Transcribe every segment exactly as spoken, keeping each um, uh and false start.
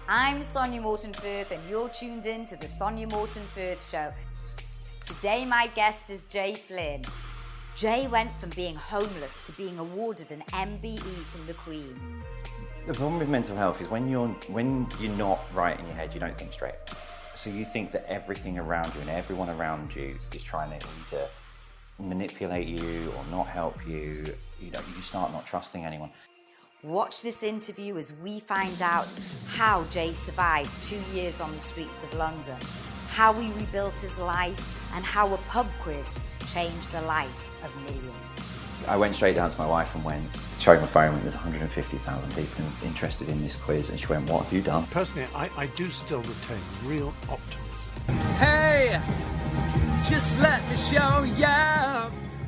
I'm Sonia Morton Firth and you're tuned in to the Sonia Morton Firth Show. Today my guest is Jay Flynn. Jay went from being homeless to being awarded an M B E from the Queen. The problem with mental health is when you're when you're not right in your head, you don't think straight. So you think that everything around you and everyone around you is trying to either manipulate you or not help you. You know, you start not trusting anyone. Watch this interview as we find out how Jay survived two years on the streets of London, how he rebuilt his life, and how a pub quiz changed the life of millions. I went straight down to my wife and went, showed my phone, and there's one hundred fifty thousand people interested in this quiz, and she went, "What have you done?" Personally, I, I do still retain real optimism. Hey, just let me show ya.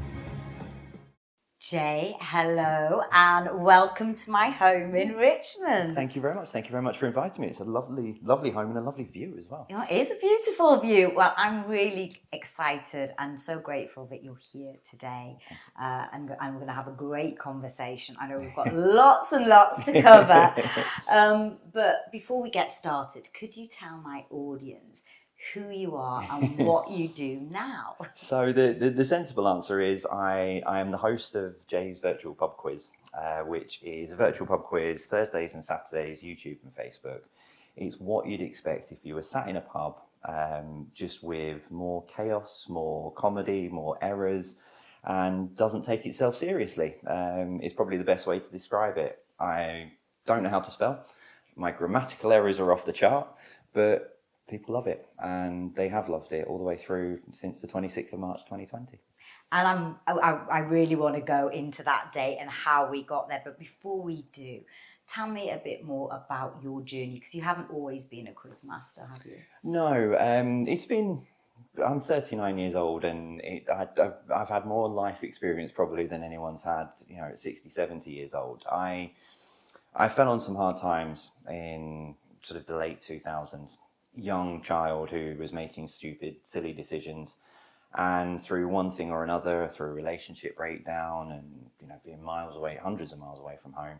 Jay, hello and welcome to my home in Richmond. Thank you very much. Thank you very much for inviting me. It's a lovely, lovely home and a lovely view as well. You know, it is a beautiful view. Well, I'm really excited and so grateful that you're here today. Uh, and I'm going to have a great conversation. I know we've got lots and lots to cover. Um, but before we get started, could you tell my audience who you are and what you do now? So the, the, the sensible answer is I, I am the host of Jay's Virtual Pub Quiz, uh, which is a virtual pub quiz Thursdays and Saturdays, YouTube and Facebook. It's what you'd expect if you were sat in a pub, um, just with more chaos, more comedy, more errors, and doesn't take itself seriously. Um, it's probably the best way to describe it. I don't know how to spell. My grammatical errors are off the chart, but people love it, and they have loved it all the way through since the twenty-sixth of March twenty twenty. And I'm, I, I really want to go into that date and how we got there. But before we do, tell me a bit more about your journey, because you haven't always been a quiz master, have you? No, um, it's been, I'm thirty-nine years old, and it, I, I've, I've had more life experience probably than anyone's had, you know, at sixty, seventy years old. I, I fell on some hard times in sort of the late two thousands. Young child who was making stupid, silly decisions, and through one thing or another, through a relationship breakdown and, you know, being miles away, hundreds of miles away from home,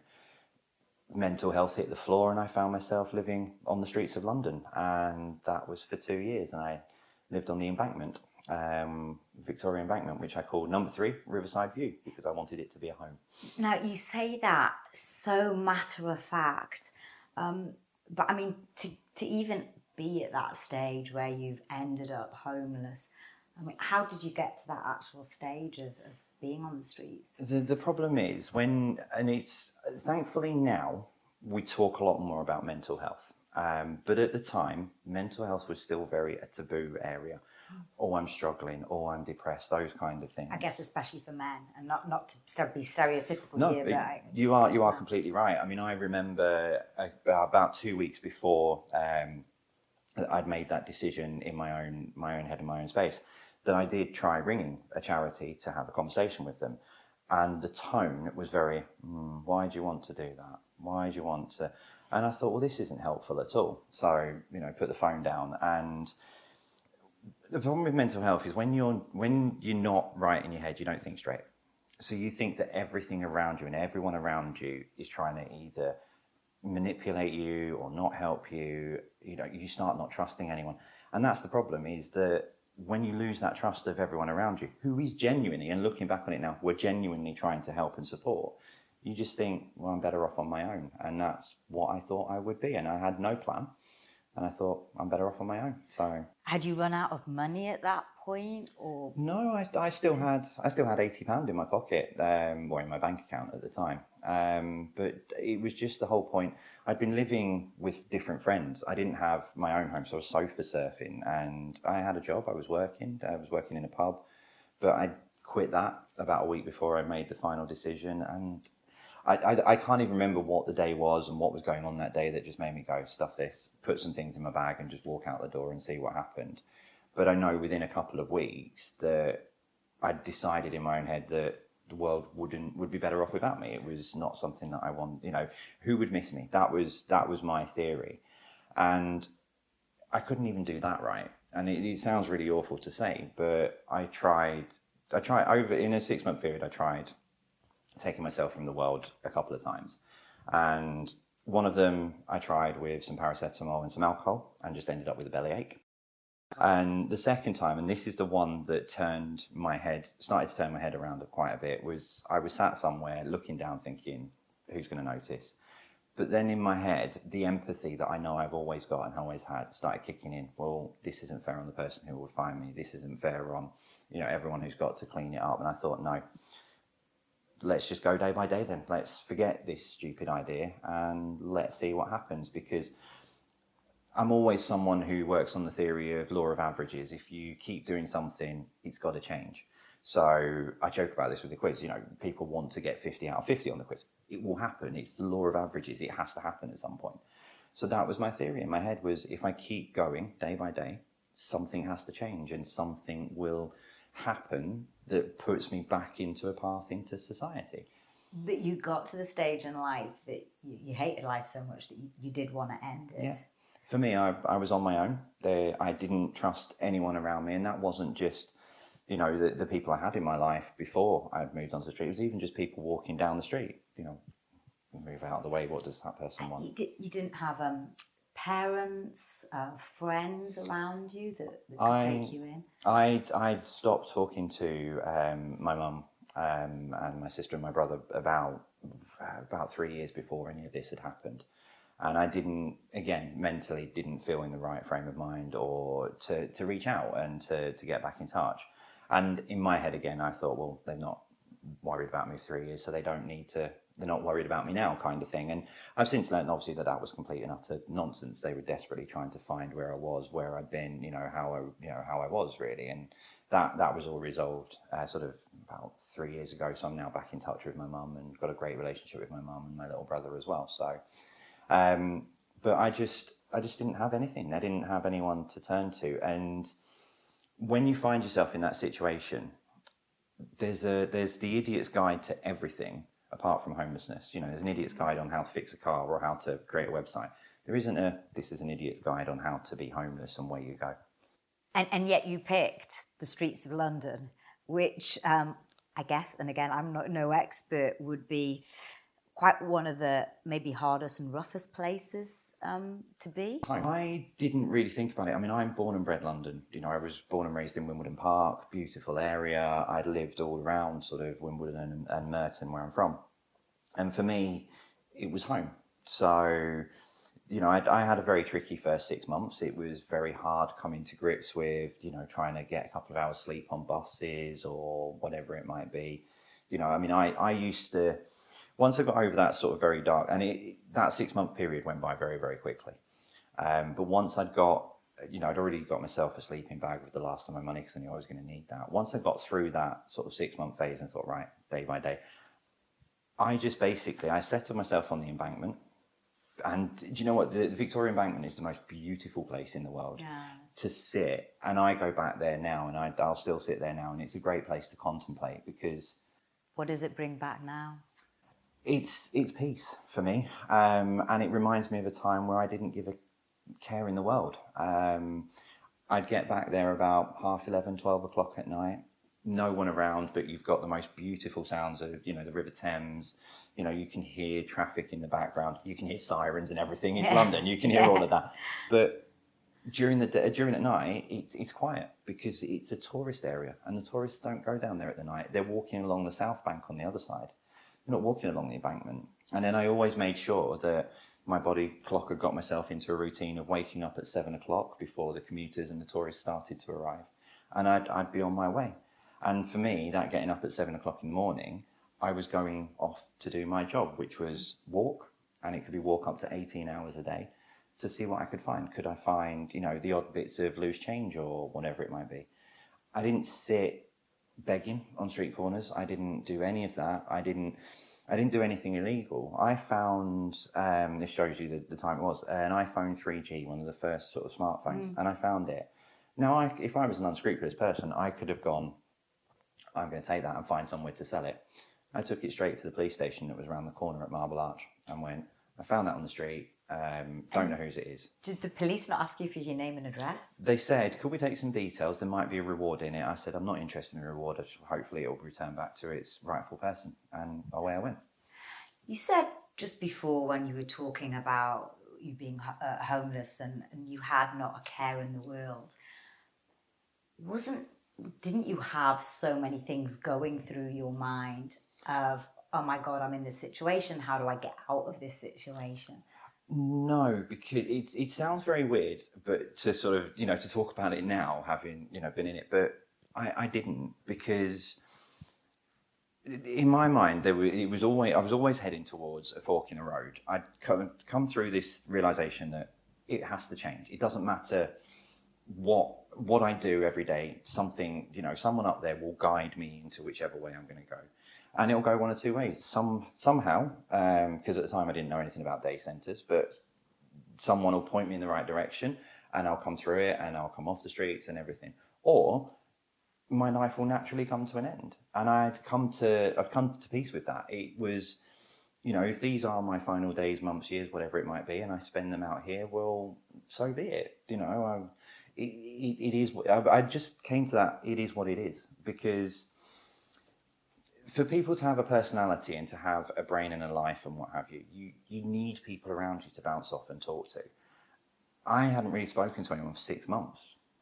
mental health hit the floor, and I found myself living on the streets of London, and that was for two years. And I lived on the Embankment, um, Victoria Embankment, which I called Number Three Riverside View, because I wanted it to be a home. Now, you say that so matter of fact, um, but I mean, to to even be at that stage where you've ended up homeless, I mean, how did you get to that actual stage of, of being on the streets? The, the problem is when, and it's, thankfully now, we talk a lot more about mental health. Um, but at the time, mental health was still very a taboo area. Mm. Oh, I'm struggling, oh, I'm depressed, those kind of things. I guess especially for men, and not, not to be stereotypical no, here, but I, you are, you are completely right. I mean, I remember about two weeks before um, I'd made that decision in my own my own head and my own space, that I did try ringing a charity to have a conversation with them, and the tone was very, mm, why do you want to do that? Why do you want to? And I thought, well, this isn't helpful at all. So, you know, put the phone down. And the problem with mental health is when you're when you're not right in your head, you don't think straight. So you think that everything around you and everyone around you is trying to either manipulate you or not help you. You know, you start not trusting anyone, and that's the problem. Is that when you lose that trust of everyone around you, who is genuinely, and looking back on it now, we're genuinely trying to help and support, you just think, well, I'm better off on my own, and that's what I thought I would be, and I had no plan, and I thought I'm better off on my own. So, had you run out of money at that point, or no? I, I still had I still had eighty pound in my pocket, um, or in my bank account at the time. Um, but it was just the whole point. I'd been living with different friends. I didn't have my own home, so I was sofa surfing, and I had a job. I was working. I was working in a pub, but I quit that about a week before I made the final decision. And I, I, I can't even remember what the day was and what was going on that day that just made me go, stuff this, put some things in my bag and just walk out the door and see what happened. But I know within a couple of weeks that I'd decided in my own head that the world wouldn't would be better off without me. It was not something that I want, you know, who would miss me? That was that was my theory. And I couldn't even do that right. And it, it sounds really awful to say, but I tried I tried over in a six month period I tried taking myself from the world a couple of times. And One of them I tried with some paracetamol and some alcohol and just ended up with a bellyache. And the second time, and this is the one that turned my head, started to turn my head around quite a bit, was I was sat somewhere looking down thinking, who's going to notice? But then in my head, the empathy that I know I've always got and always had started kicking in. Well, this isn't fair on the person who would find me. This isn't fair on, you know, everyone who's got to clean it up. And I thought, no, let's just go day by day then. Let's forget this stupid idea and let's see what happens, because I'm always someone who works on the theory of law of averages. If you keep doing something, it's got to change. So I joke about this with the quiz. You know, people want to get fifty out of fifty on the quiz. It will happen. It's the law of averages. It has to happen at some point. So that was my theory in my head, was if I keep going day by day, something has to change and something will happen that puts me back into a path into society. But you got to the stage in life that you, you hated life so much that you, you did want to end it. Yeah. For me, I, I was on my own. There, I didn't trust anyone around me, and that wasn't just, you know, the, the people I had in my life before I'd moved onto the street. It was even just people walking down the street. You know, move out of the way. What does that person want? You, did, you didn't have um, parents, uh, friends around you that, that could I, take you in? I'd I'd stopped talking to um, my mum um, and my sister and my brother about about three years before any of this had happened. And I didn't, again, mentally didn't feel in the right frame of mind or to, to reach out and to, to get back in touch. And in my head, again, I thought, well, they're not worried about me for three years, so they don't need to, they're not worried about me now, kind of thing. And I've since learned, obviously, that that was complete and utter nonsense. They were desperately trying to find where I was, where I'd been, you know, how I, you know, how I was, really. And that, that was all resolved uh, sort of about three years ago. So I'm now back in touch with my mum and got a great relationship with my mum and my little brother as well. So... Um, but I just, I just didn't have anything. I didn't have anyone to turn to. And when you find yourself in that situation, there's a, there's the idiot's guide to everything apart from homelessness. You know, there's an idiot's guide on how to fix a car or how to create a website. There isn't a, this is an idiot's guide on how to be homeless and where you go. And, and yet you picked the streets of London, which um, I guess, and again, I'm not no expert, would be quite one of the maybe hardest and roughest places um, to be? I didn't really think about it. I mean, I'm born and bred London. You know, I was born and raised in Wimbledon Park, beautiful area. I'd lived all around sort of Wimbledon and, and Merton, where I'm from. And for me, it was home. So, you know, I, I had a very tricky first six months. It was very hard coming to grips with, you know, trying to get a couple of hours sleep on buses or whatever it might be. You know, I mean, I, I used to... Once I got over that sort of very dark, and it, that six-month period went by very, very quickly. Um, but once I'd got, you know, I'd already got myself a sleeping bag with the last of my money because I knew I was going to need that. Once I got through that sort of six-month phase and thought, right, day by day, I just basically, I settled myself on the embankment. And do you know what? The, the Victoria Embankment is the most beautiful place in the world yeah. to sit. And I go back there now, and I, I'll still sit there now, and it's a great place to contemplate because... What does it bring back now? It's it's peace for me, um, and it reminds me of a time where I didn't give a care in the world. Um, I'd get back there about half eleven, twelve o'clock at night, no one around, but you've got the most beautiful sounds of, you know, the River Thames. You know, you can hear traffic in the background, you can hear sirens and everything. It's yeah. London, you can hear yeah. all of that. But during the day, during the night, it, it's quiet because it's a tourist area, and the tourists don't go down there at the night. They're walking along the South Bank on the other side. Not walking along the embankment. And then I always made sure that my body clock had got myself into a routine of waking up at seven o'clock before the commuters and the tourists started to arrive. And I'd, I'd be on my way. And for me, that getting up at seven o'clock in the morning, I was going off to do my job, which was walk. And it could be walk up to eighteen hours a day to see what I could find. Could I find, you know, the odd bits of loose change or whatever it might be? I didn't sit begging on street corners. I didn't do any of that. I didn't I didn't do anything illegal. I found, um, this shows you the, the time it was, an iPhone three G, one of the first sort of smartphones, mm. and I found it. Now, I, if I was an unscrupulous person, I could have gone, I'm going to take that and find somewhere to sell it. I took it straight to the police station that was around the corner at Marble Arch and went, I found that on the street. Um, don't know whose it is. Did the police not ask you for your name and address? They said, could we take some details? There might be a reward in it. I said, I'm not interested in the reward. Hopefully it will return back to its rightful person. And away I went. You said just before, when you were talking about you being uh, homeless and, and you had not a care in the world, wasn't didn't you have so many things going through your mind of, oh my God, I'm in this situation, how do I get out of this situation? No, because it it sounds very weird, but to sort of, you know, to talk about it now, having, you know, been in it, but I, I didn't, because in my mind, there was, it was always, I was always heading towards a fork in the road. I'd come, come through this realization that it has to change. It doesn't matter what what I do every day, something, you know, someone up there will guide me into whichever way I'm going to go. And it'll go one or two ways. Some Somehow, because um, at the time I didn't know anything about day centres, but someone will point me in the right direction and I'll come through it and I'll come off the streets and everything. Or my life will naturally come to an end. And I'd come to, I'd come to peace with that. It was, you know, if these are my final days, months, years, whatever it might be, and I spend them out here, well, so be it. You know, I, it, it, it is, I, I just came to that, it is what it is. Because for people to have a personality and to have a brain and a life and what have you, you, you need people around you to bounce off and talk to. I hadn't really spoken to anyone for six months.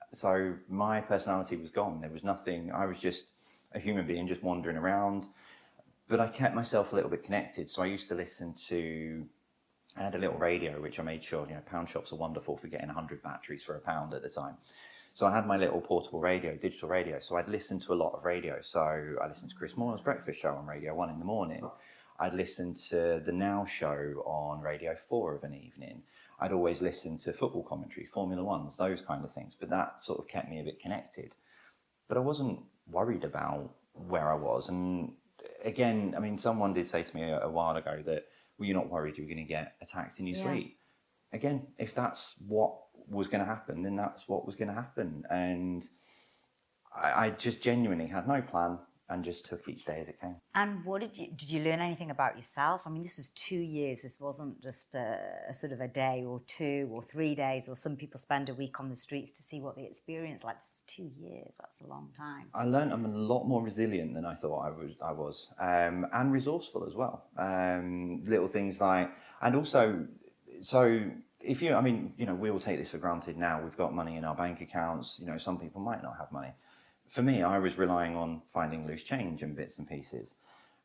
So my personality was gone. There was nothing, I was just a human being just wandering around. But I kept myself a little bit connected. So I used to listen to, I had a little radio, which I made sure, you know, pound shops are wonderful for getting one hundred batteries for a pound at the time. So I had my little portable radio, digital radio. So I'd listen to a lot of radio. So I listened to Chris Moore's breakfast show on Radio one in the morning. I'd listen to the Now show on Radio four of an evening. I'd always listen to football commentary, Formula Ones, those kind of things. But that sort of kept me a bit connected. But I wasn't worried about where I was. And again, I mean, someone did say to me a, a while ago that, well, you're not worried you're going to get attacked in your yeah. sleep. Again, if that's what was going to happen, then that's what was going to happen. And I, I just genuinely had no plan and just took each day as it came. And what did you, did you learn anything about yourself? I mean, this was two years. This wasn't just a, a sort of a day or two or three days, or some people spend a week on the streets to see what they experience. Like, this is two years. That's a long time. I learned I'm a lot more resilient than I thought I was, I was um, and resourceful as well. Um, little things like, and also, so if you, I mean, you know, we all take this for granted now. We've got money in our bank accounts. You know, some people might not have money. For me, I was relying on finding loose change and bits and pieces.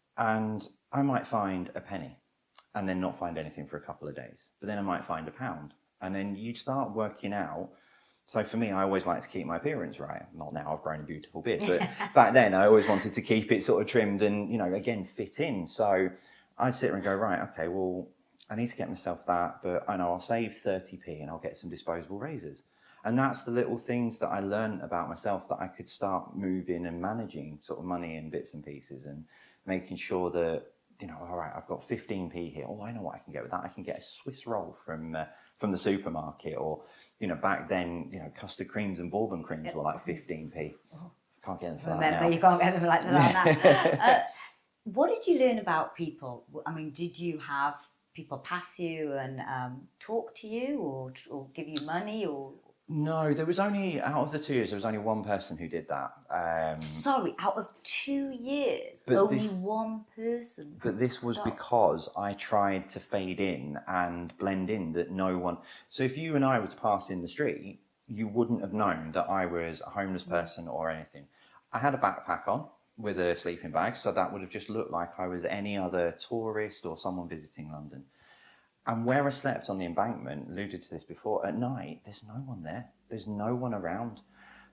And I might find a penny and then not find anything for a couple of days. But then I might find a pound. And then you start working out. So for me, I always like to keep my appearance right. Not now, I've grown a beautiful beard. But back then, I always wanted to keep it sort of trimmed and, you know, again, fit in. So I'd sit there and go, right, okay, well, I need to get myself that. But I know I'll save thirty p and I'll get some disposable razors. And that's the little things that I learned about myself, that I could start moving and managing sort of money in bits and pieces and making sure that, you know, all right, I've got fifteen p here. Oh, I know what I can get with that. I can get a Swiss roll from uh, from the supermarket. Or, you know, back then, you know, custard creams and bourbon creams were like fifteen p. Can't get them for Remember, that now. you can't get them like that. uh, what did you learn about people? I mean, did you have people pass you and um, talk to you, or, or give you money, or... No, there was only, out of the two years, there was only one person who did that. Um, Sorry, out of two years, but only this, one person. But this was Stop. because I tried to fade in and blend in, that no one... So if you and I were to pass in the street, you wouldn't have known that I was a homeless person or anything. I had a backpack on with a sleeping bag, so that would have just looked like I was any other tourist or someone visiting London. And where I slept on the embankment, alluded to this before, at night, there's no one there. There's no one around.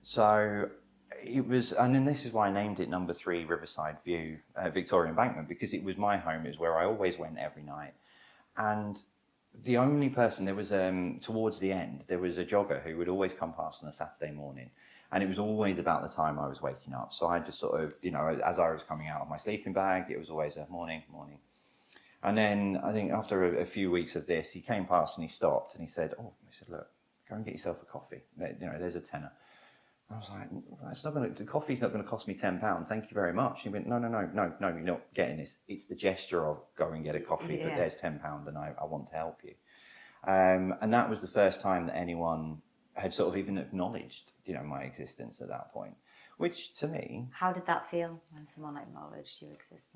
So it was, and then this is why I named it number three Riverside View, uh, Victoria Embankment, because it was my home. It was where I always went every night. And the only person, there was, um, towards the end, there was a jogger who would always come past on a Saturday morning. And it was always about the time I was waking up. So I just sort of, you know, as I was coming out of my sleeping bag, it was always a morning, morning. And then I think after a, a few weeks of this, he came past and he stopped and he said, oh, he said, look, go and get yourself a coffee. You know, there's a tenner. I was like, that's not going to, the coffee's not going to cost me ten pounds. Thank you very much. He went, no, no, no, no, no, you're not getting this. It's the gesture of go and get a coffee, yeah. But there's ten pounds and I, I want to help you. Um, and that was the first time that anyone had sort of even acknowledged, you know, my existence at that point, which to me... How did that feel when someone acknowledged your existence?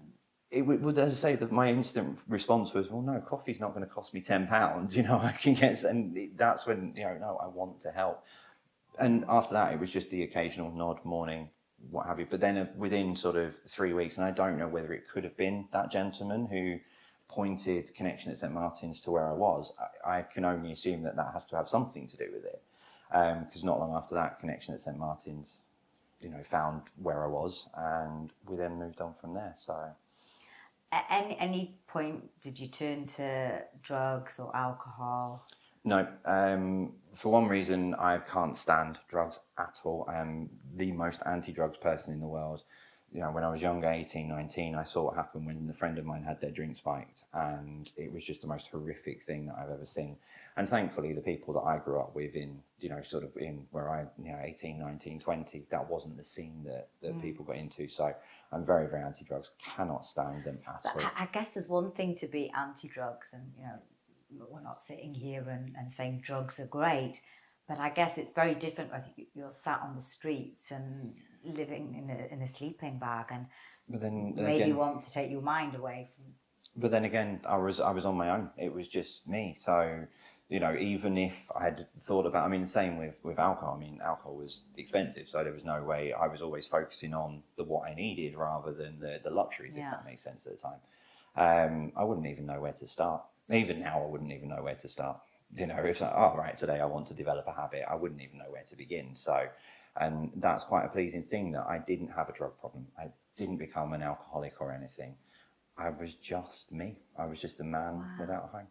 it would, would as I say, that my instant response was, well, no, coffee's not going to cost me ten pounds. You know, I can get, and that's when, you know, no, I want to help. And after that, it was just the occasional nod, morning, what have you. But then uh, within sort of three weeks, and I don't know whether it could have been that gentleman who pointed Connection at Saint Martin's to where I was. I, I can only assume that that has to have something to do with it. Because um, not long after that, Connection at Saint Martin's, you know, found where I was, and we then moved on from there. So, at any, any point did you turn to drugs or alcohol? No. Um, for one reason, I can't stand drugs at all. I am the most anti-drugs person in the world. You know, when I was younger, eighteen, nineteen, I saw what happened when a friend of mine had their drink spiked, and it was just the most horrific thing that I've ever seen. And thankfully, the people that I grew up with in, you know, sort of in where I, you know, eighteen, nineteen, twenty, that wasn't the scene that, that mm. people got into. So I'm very, very anti-drugs, cannot stand them at but all. I guess there's one thing to be anti-drugs, and, you know, we're not sitting here and, and saying drugs are great, but I guess it's very different whether you're sat on the streets and living in a, in a sleeping bag and but then, maybe again, want to take your mind away from... But then again, I was I was on my own. It was just me. So, you know, even if I had thought about, I mean, the same with, with alcohol. I mean, alcohol was expensive, so there was no way. I was always focusing on the what I needed rather than the, the luxuries, yeah. if that makes sense at the time. Um, I wouldn't even know where to start. Even now, I wouldn't even know where to start. You know, if like, oh, right, today I want to develop a habit, I wouldn't even know where to begin. So, and that's quite a pleasing thing that I didn't have a drug problem. I didn't become an alcoholic or anything. I was just me. I was just a man wow. without a home.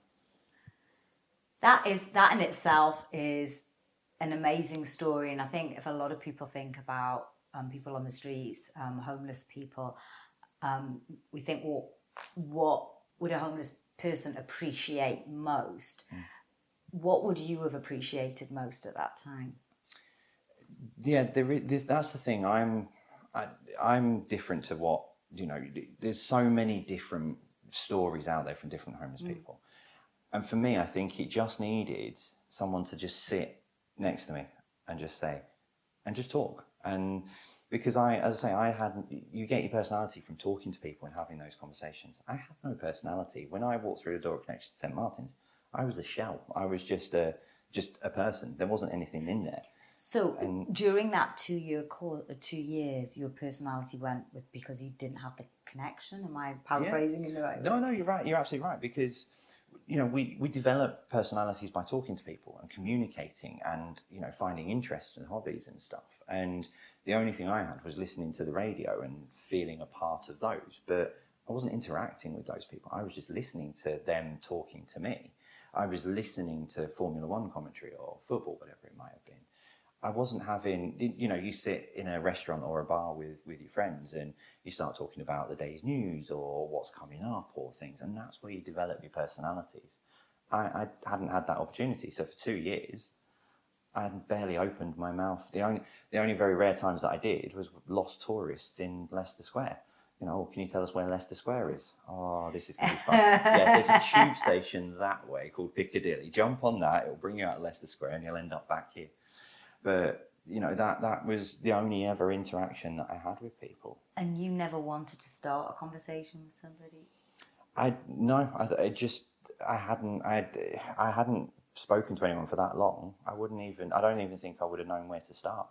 That is, that in itself is an amazing story. And I think if a lot of people think about um, people on the streets, um, homeless people, um, we think, well, what would a homeless person appreciate most? Mm. What would you have appreciated most at that time? Yeah, there is, that's the thing. I'm, I, I'm different to what, you know, there's so many different stories out there from different homeless mm. people. And for me, I think it just needed someone to just sit next to me and just say, and just talk. And because I, as I say, I had, you get your personality from talking to people and having those conversations. I had no personality. When I walked through the door of Connection to Saint Martin's, I was a shell. I was just a, just a person. There wasn't anything in there. So and during that two-year course, two years, your personality went with because you didn't have the connection. Am I paraphrasing yeah. in the right way? No, no, you're right. You're absolutely right. Because, you know, we, we develop personalities by talking to people and communicating and, you know, finding interests and hobbies and stuff. And the only thing I had was listening to the radio and feeling a part of those. But I wasn't interacting with those people. I was just listening to them talking to me. I was listening to Formula One commentary or football, whatever it might have been. I wasn't having, you know, you sit in a restaurant or a bar with, with your friends and you start talking about the day's news or what's coming up or things, and that's where you develop your personalities. I, I hadn't had that opportunity, so for two years, I had barely opened my mouth. The only, the only very rare times that I did was lost tourists in Leicester Square. You know, oh, can you tell us where Leicester Square is? Oh, this is going to be fun. Yeah, there's a tube station that way called Piccadilly. Jump on that, it'll bring you out of Leicester Square and you'll end up back here. But, you know, that, that was the only ever interaction that I had with people. And you never wanted to start a conversation with somebody? I, no, I, I just, I hadn't, I, I hadn't spoken to anyone for that long. I wouldn't even, I don't even think I would have known where to start.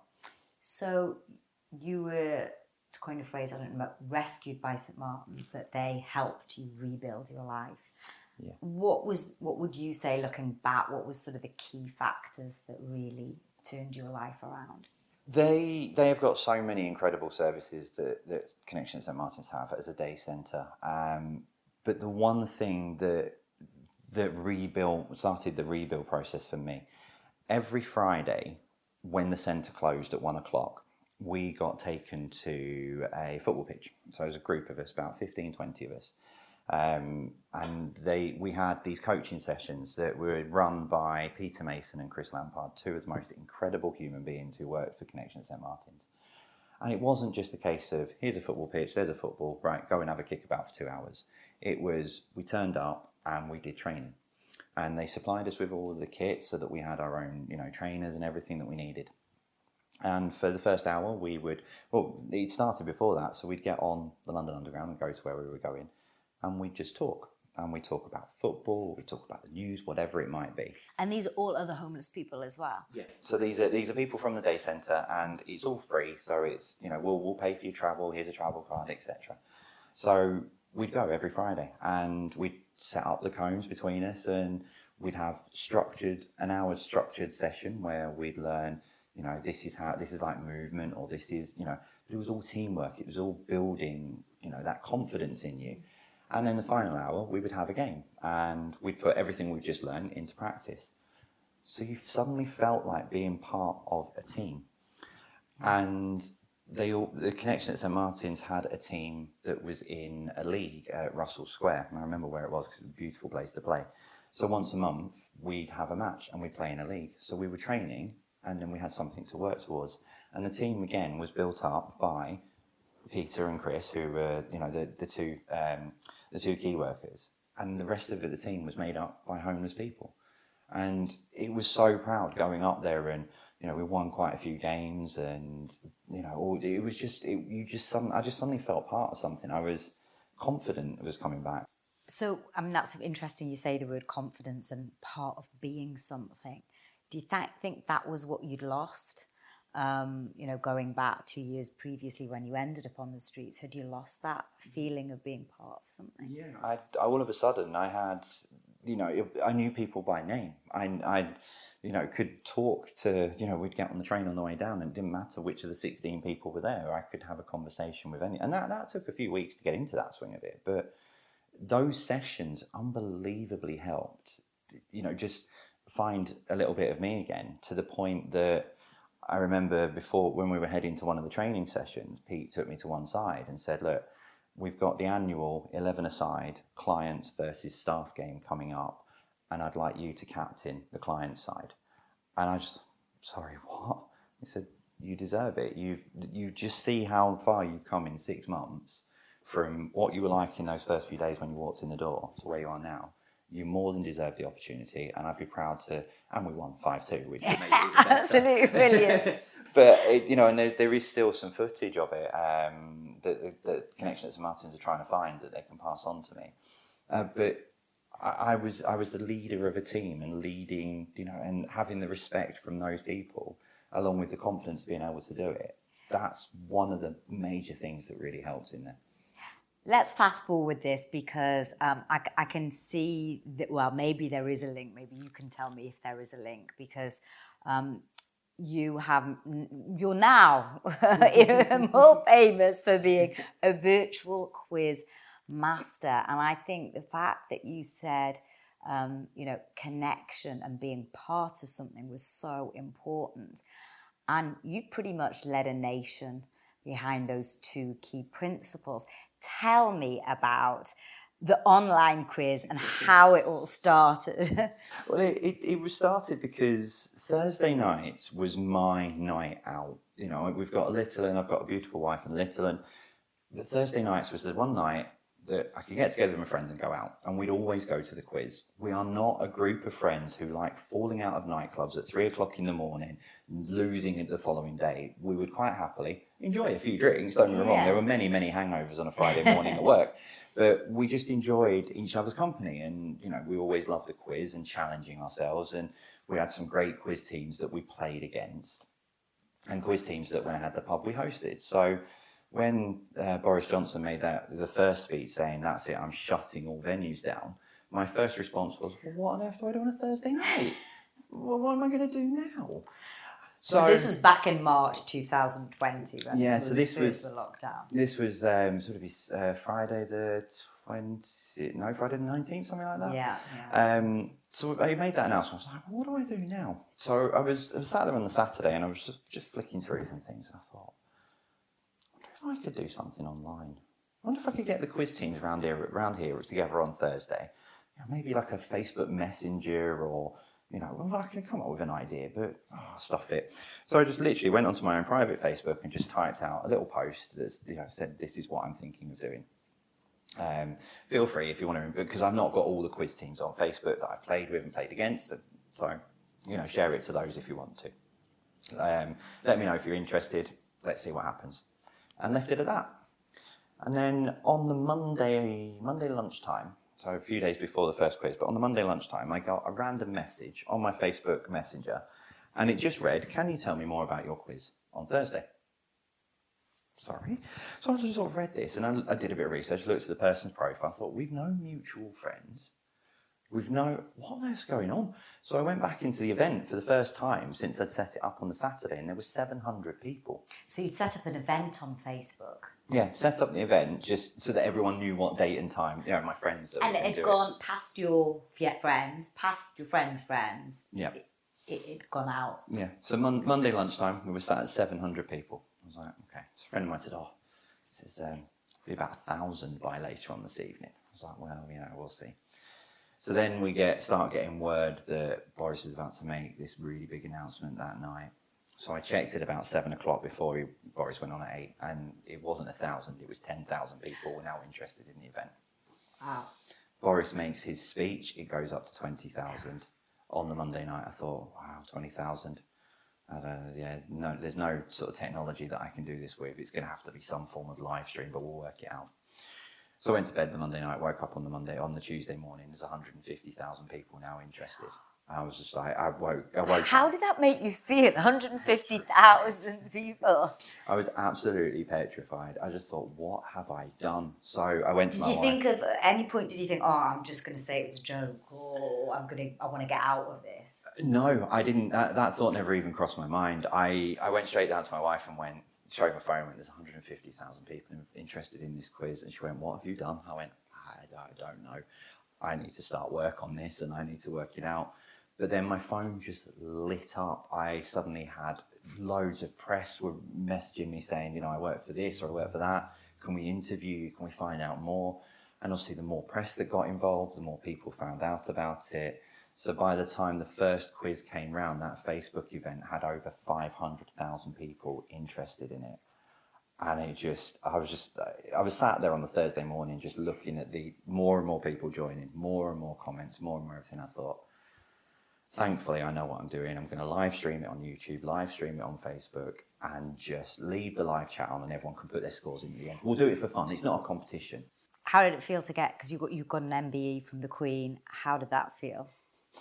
So you were, to coin a phrase, I don't know, rescued by Saint Martin, but they helped you rebuild your life. Yeah. What was, what would you say, looking back, what was sort of the key factors that really turned your life around? They they have got so many incredible services that, that Connection at Saint Martin's have as a day centre. Um, but the one thing that that rebuild started the rebuild process for me, every Friday when the centre closed at one o'clock, we got taken to a football pitch. So there was a group of us, about fifteen, twenty of us. Um, and they we had these coaching sessions that were run by Peter Mason and Chris Lampard, two of the most incredible human beings who worked for Connection at Saint Martin's. And it wasn't just a case of, here's a football pitch, there's a football, right, go and have a kickabout for two hours. It was, we turned up and we did training. And they supplied us with all of the kits so that we had our own, you know, trainers and everything that we needed. And for the first hour, we would, well, it started before that, so we'd get on the London Underground and go to where we were going, and we'd just talk. And we talk about football, we talk about the news, whatever it might be. And these are all other homeless people as well? Yeah. So these are these are people from the day centre, and it's all free, so it's, you know, we'll, we'll pay for your travel, here's a travel card, et cetera. So we'd go every Friday, and we'd set up the cones between us, and we'd have structured, an hour's structured session where we'd learn, you know, this is how, this is like movement, or this is, you know, but it was all teamwork. It was all building, you know, that confidence in you. And then the final hour, we would have a game, and we'd put everything we've just learned into practice. So you suddenly felt like being part of a team. And they all, the connection at Saint Martin's had a team that was in a league at Russell Square. And I remember where it was because it was a beautiful place to play. So once a month, we'd have a match and we'd play in a league. So we were training, and then we had something to work towards. And the team, again, was built up by Peter and Chris, who were, you know, the, the two um, the two key workers. And the rest of it, the team was made up by homeless people. And it was so proud going up there, and, you know, we won quite a few games, and, you know, all, it was just, it, you just, some, I just suddenly felt part of something. I was confident it was coming back. So, I mean, that's interesting you say the word confidence and part of being something. Do you th- think that was what you'd lost? Um, you know, going back two years previously when you ended up on the streets, had you lost that feeling of being part of something? Yeah, I, I all of a sudden I had, you know, I knew people by name. I, I, you know, could talk to, you know, we'd get on the train on the way down, and it didn't matter which of the sixteen people were there. I could have a conversation with any, and that, that took a few weeks to get into that swing of it. But those sessions unbelievably helped, you know, just find a little bit of me again, to the point that I remember before, when we were heading to one of the training sessions, Pete took me to one side and said, look, we've got the annual eleven-a-side clients versus staff game coming up, and I'd like you to captain the client side. And I just, sorry, what? He said, you deserve it. You've, you just see how far you've come in six months from what you were like in those first few days when you walked in the door to where you are now. You more than deserve the opportunity, and I'd be proud to. And we won five two, which made it even better. Absolutely brilliant. But it, you know, and there, there is still some footage of it um, that the connection at Saint Martin's are trying to find that they can pass on to me. Uh, but I, I was I was the leader of a team, and leading, you know, and having the respect from those people, along with the confidence of being able to do it. That's one of the major things that really helps in there. Let's fast forward this, because um, I, I can see that, well, maybe there is a link. Maybe you can tell me if there is a link, because um, you have, you're now more famous for being a virtual quiz master. And I think the fact that you said, um, you know, connection and being part of something was so important. And you pretty much led a nation behind those two key principles. Tell me about the online quiz and how it all started. Well, it, it, it was started because Thursday nights was my night out. You know, we've got a little, and I've got a beautiful wife and little, and the Thursday nights was the one night that I could get together with my friends and go out, and we'd always go to the quiz. We are not a group of friends who like falling out of nightclubs at three o'clock in the morning, losing it the following day. We would quite happily enjoy a few drinks, don't get me wrong. Yeah. There were many, many hangovers on a Friday morning at work, but we just enjoyed each other's company, and, you know, we always loved the quiz and challenging ourselves, and we had some great quiz teams that we played against, and quiz teams that when I had the pub we hosted. So when uh, Boris Johnson made that the first speech saying, that's it, I'm shutting all venues down, my first response was, well, what on earth do I do on a Thursday night? Well, what am I going to do now? So, so this was back in March two thousand twenty, when yeah, so this was the lockdown. This was um, sort of uh, Friday the twentieth, no, Friday the nineteenth, something like that. Yeah. yeah. Um, so I made that announcement. I was like, what do I do now? So I was, I was sat there on the Saturday, and I was just, just flicking through some things, and I thought, I wonder if I could do something online. I wonder if I could get the quiz teams around here, around here together on Thursday. You know, maybe like a Facebook Messenger, or, you know, well, I can come up with an idea, but oh, stuff it. So I just literally went onto my own private Facebook and just typed out a little post that, you know, said, this is what I'm thinking of doing. Um, feel free if you want to, because I've not got all the quiz teams on Facebook that I've played with and played against, so, you know, share it to those if you want to. Um, let me know if you're interested. Let's see what happens. And left it at that. And then on the Monday, Monday lunchtime, so a few days before the first quiz, but on the Monday lunchtime, I got a random message on my Facebook Messenger, and it just read, "Can you tell me more about your quiz on Thursday?" Sorry. So I just sort of read this, and I, I did a bit of research, looked at the person's profile, thought, we've no mutual friends. We've no, what on earth's going on? So I went back into the event for the first time since I'd set it up on the Saturday, and there were seven hundred people. So you'd set up an event on Facebook? Yeah, set up the event just so that everyone knew what date and time, you know, my friends. That And it had gone it. past your friends, past your friends' friends. Yeah. It, it had gone out. Yeah. So mon- Monday lunchtime, we were sat at seven hundred people. I was like, okay. So a friend of mine said, oh, this is um, be about a thousand by later on this evening. I was like, well, you know, we'll see. So then we get start getting word that Boris is about to make this really big announcement that night. So I checked it about seven o'clock before he, Boris went on at eight, and it wasn't a thousand, it was ten thousand people were now interested in the event. Wow. Boris makes his speech, it goes up to twenty thousand. On the Monday night, I thought, wow, twenty thousand. I don't know, yeah, no, there's no sort of technology that I can do this with. It's going to have to be some form of live stream, but we'll work it out. So I went to bed the Monday night, woke up on the Monday, on the Tuesday morning, there's one hundred fifty thousand people now interested. I was just like, I woke, I woke How up. did that make you feel? one hundred fifty thousand people. I was absolutely petrified. I just thought, what have I done? So I went to Did my you wife. think of, at any point, did you think, oh, I'm just going to say it was a joke, or I'm going to, I want to get out of this? No, I didn't. That, that thought never even crossed my mind. I, I went straight down to my wife and went, showed my phone, went, there's one hundred fifty thousand people interested in this quiz. And she went, what have you done? I went, I, I don't know. I need to start work on this and I need to work it out. But then my phone just lit up. I suddenly had loads of press were messaging me saying, you know, I work for this or I work for that. Can we interview you? Can we find out more? And obviously the more press that got involved, the more people found out about it. So by the time the first quiz came round, that Facebook event had over five hundred thousand people interested in it. And it just, I was just, I was sat there on the Thursday morning just looking at the more and more people joining, more and more comments, more and more everything. I thought, thankfully, I know what I'm doing. I'm going to live stream it on YouTube, live stream it on Facebook, and just leave the live chat on and everyone can put their scores in the end. We'll do it for fun. It's not a competition. How did it feel to get, because you got, you got an M B E from the Queen, how did that feel?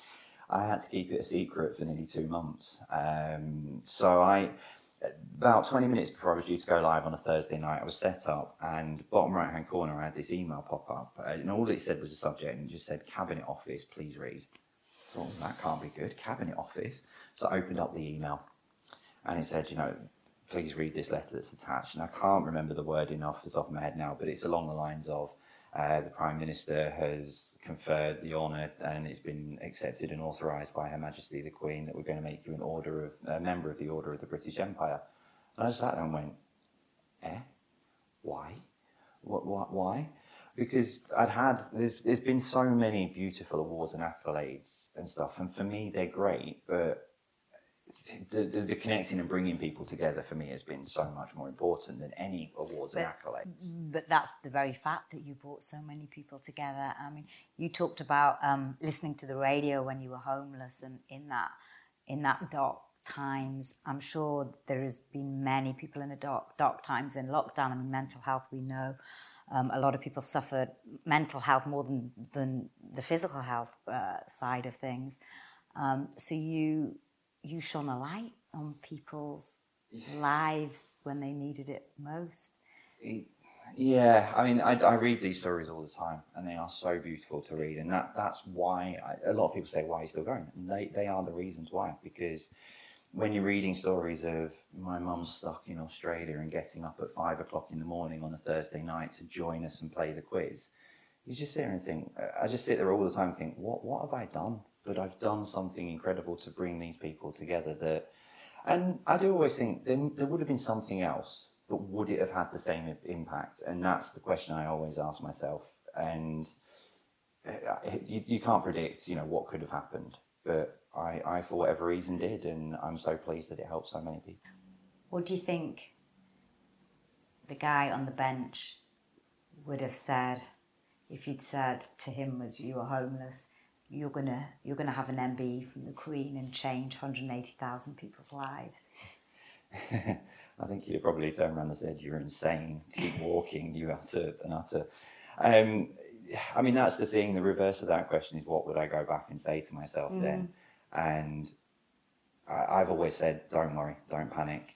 I had to keep it a secret for nearly two months. Um, so I, about twenty minutes before I was due to go live on a Thursday night, I was set up, and bottom right-hand corner, I had this email pop up, uh, and all it said was a subject, and it just said, Cabinet Office, please read. I thought, that can't be good, Cabinet Office. So I opened up the email, and it said, you know, please read this letter that's attached. And I can't remember the wording off the top of my head now, but it's along the lines of, Uh, the Prime Minister has conferred the honour and it's been accepted and authorised by Her Majesty the Queen that we're going to make you an order of a member of the Order of the British Empire. And I just sat there and went, eh? Why? What? What? Why? Because I'd had, there's, there's been so many beautiful awards and accolades and stuff, and for me they're great, but The, the, the connecting and bringing people together for me has been so much more important than any awards but, and accolades. But that's the very fact that you brought so many people together. I mean, you talked about um, listening to the radio when you were homeless, and in that, in that dark times, I'm sure there has been many people in the dark, dark times in lockdown. I mean, mental health, we know. Um, a lot of people suffered mental health more than, than the physical health uh, side of things. Um, so you... you shone a light on people's lives when they needed it most. Yeah, I mean, I, I read these stories all the time, and they are so beautiful to read, and that, that's why I, a lot of people say, why are you still going? And they, they are the reasons why, because when you're reading stories of my mum's stuck in Australia and getting up at five o'clock in the morning on a Thursday night to join us and play the quiz, you just sit there and think, I just sit there all the time and think, what, what have I done? But I've done something incredible to bring these people together that, and I do always think there, there would have been something else, but would it have had the same impact? And that's the question I always ask myself. And you, you can't predict, you know, what could have happened, but I, I, for whatever reason, did, and I'm so pleased that it helped so many people. What do you think the guy on the bench would have said if you'd said to him as you were homeless, you're gonna you're gonna have an M B E from the Queen and change one hundred eighty thousand people's lives? I think he'd have probably turned around and said, "You're insane. Keep walking, you utter and utter." Um, I mean, that's the thing. The reverse of that question is, what would I go back and say to myself mm. then? And I, I've always said, don't worry, don't panic.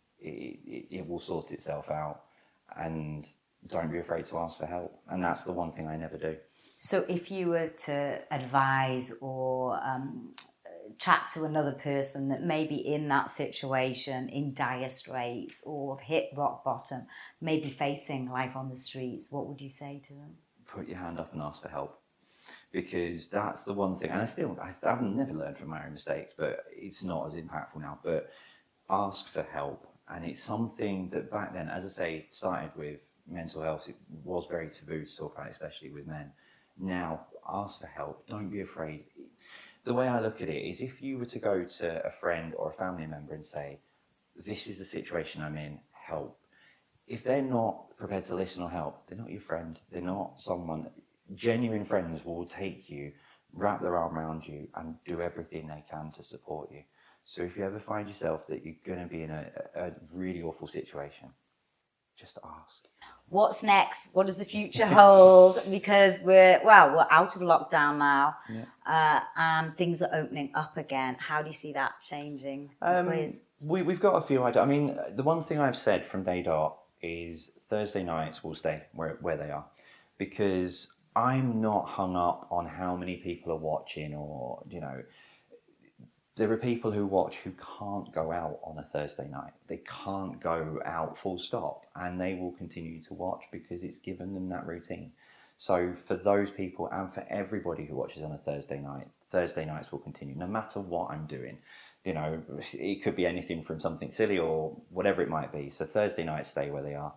It, it, it will sort itself out, and don't be afraid to ask for help. And that's the one thing I never do. So if you were to advise or um, chat to another person that may be in that situation, in dire straits, or have hit rock bottom, maybe facing life on the streets, what would you say to them? Put your hand up and ask for help. Because that's the one thing, and I still, I, I've never learned from my own mistakes, but it's not as impactful now, but ask for help. And it's something that back then, as I say, started with mental health. It was very taboo to talk about, especially with men. Now, ask for help. Don't be afraid. The way I look at it is, if you were to go to a friend or a family member and say, this is the situation I'm in, help. If they're not prepared to listen or help, they're not your friend. They're not someone. Genuine friends will take you, wrap their arm around you, and do everything they can to support you. So if you ever find yourself that you're going to be in a, a really awful situation, just ask. What's next? What does the future hold? Because we're, well, we're out of lockdown now, yeah. uh, and things are opening up again. How do you see that changing? Um, we, we've got a few ideas. I mean, the one thing I've said from day dot is Thursday nights will stay where, where they are, because I'm not hung up on how many people are watching, or, you know, there are people who watch who can't go out on a Thursday night. They can't go out full stop, and they will continue to watch because it's given them that routine. So for those people, and for everybody who watches on a Thursday night, Thursday nights will continue no matter what I'm doing. You know, it could be anything from something silly or whatever it might be. So Thursday nights stay where they are.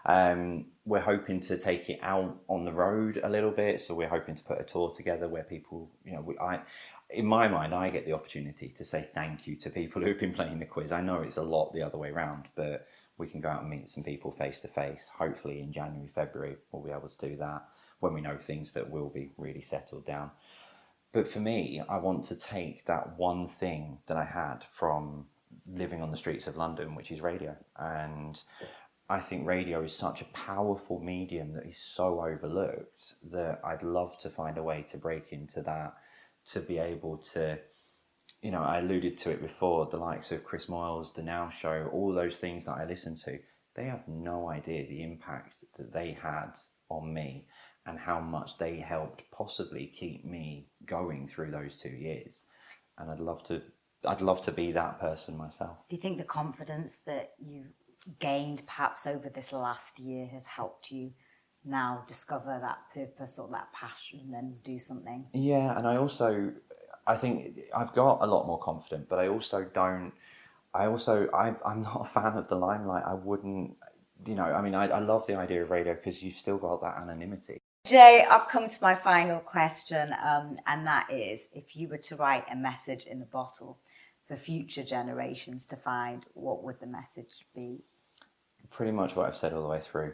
Um, we're hoping to take it out on the road a little bit. So we're hoping to put a tour together where people, you know, we, I, in my mind, I get the opportunity to say thank you to people who've been playing the quiz. I know it's a lot the other way around, but we can go out and meet some people face to face. Hopefully in January, February, we'll be able to do that when we know things that will be really settled down. But for me, I want to take that one thing that I had from living on the streets of London, which is radio. And I think radio is such a powerful medium that is so overlooked that I'd love to find a way to break into that, to be able to, you know, I alluded to it before, the likes of Chris Moyles, The Now Show, all those things that I listen to, they have no idea the impact that they had on me and how much they helped possibly keep me going through those two years. And I'd love to, I'd love to be that person myself. Do you think the confidence that you gained perhaps over this last year has helped you now discover that purpose or that passion and do something? Yeah, and I also, I think I've got a lot more confident, but I also don't, I also, I, I'm not a fan of the limelight. I wouldn't, you know, I mean, I, I love the idea of radio because you've still got that anonymity. Jay, I've come to my final question, um, and that is, if you were to write a message in a bottle for future generations to find, what would the message be? Pretty much what I've said all the way through.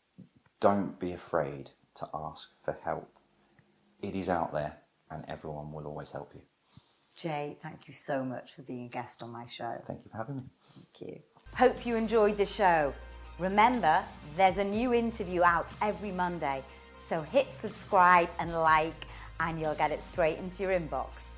Don't be afraid to ask for help. It is out there, and everyone will always help you. Jay, thank you so much for being a guest on my show. Thank you for having me. Thank you. Hope you enjoyed the show. Remember, there's a new interview out every Monday, so hit subscribe and like, and you'll get it straight into your inbox.